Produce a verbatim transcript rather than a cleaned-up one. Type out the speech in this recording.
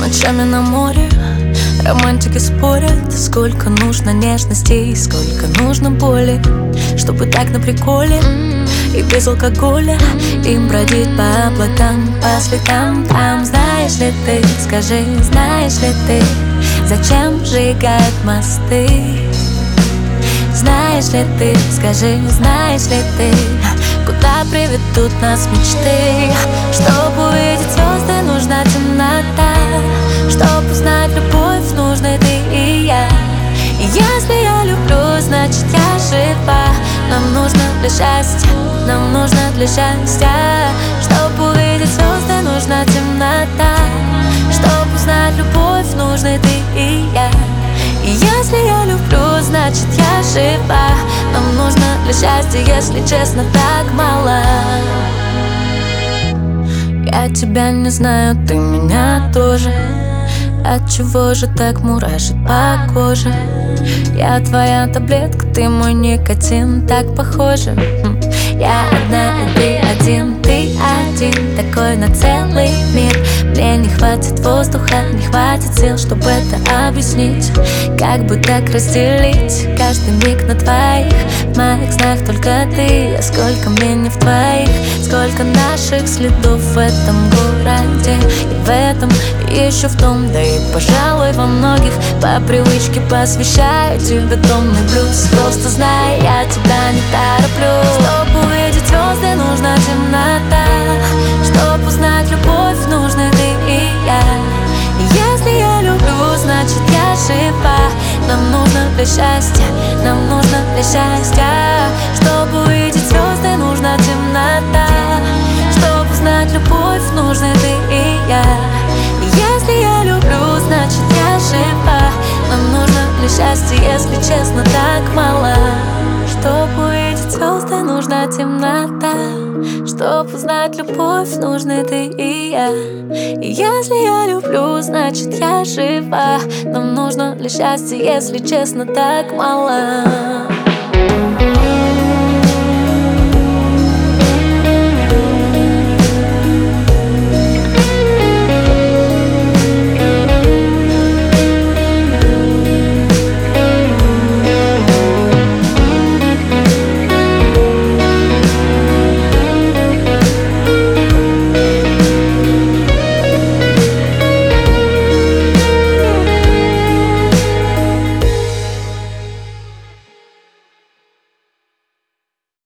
Ночами на море романтики спорят, сколько нужно нежностей, сколько нужно боли, чтобы так на приколе и без алкоголя им бродить по облакам, по светам там. Знаешь ли ты, скажи, знаешь ли ты, зачем сжигают мосты? Знаешь ли ты, скажи, знаешь ли ты, куда приведут нас мечты? Чтобы увидеть звезды, нужна темнота. Чтобы узнать любовь, нужны ты и я. И если я люблю, значит я жива. Нам нужно для счастья, нам нужно для счастья. Чтобы увидеть звезды, нужна темнота. Чтобы узнать любовь, нужны ты и я. И если я люблю, значит я жива. Нам нужно для счастья, если честно, так мало. Я тебя не знаю, ты меня тоже. Отчего же так мурашит по коже? Я твоя таблетка, ты мой никотин, так похоже. Я одна, и ты один, ты один, такой на целый мир. Мне не хватит воздуха, не хватит сил, чтобы это объяснить. Как бы так разделить каждый миг на твоих? В моих снах только ты, а сколько мне в твоих? Сколько наших следов в этом городе, и в этом, и еще в том, да и, пожалуй, во многих. По привычке посвящаю тебе томный блюз. Просто знай, я тебя не тороплю. Чтобы увидеть звезды, нужна темнота. Чтобы узнать любовь, нужны ты и я. И если я люблю, значит я жива. Нам нужно для счастья, нам нужно для счастья. Чтобы увидеть звезды, нужна темнота. Чтобы узнать любовь, нужны ты и я. И если я люблю, значит я жива. Нам нужно для счастья, если честно, так мало. Чтобы увидеть звезды, нужна темнота. Чтобы узнать любовь, нужны ты и я. И если я люблю, значит я жива. Нам нужно для счастья, если честно, так мало.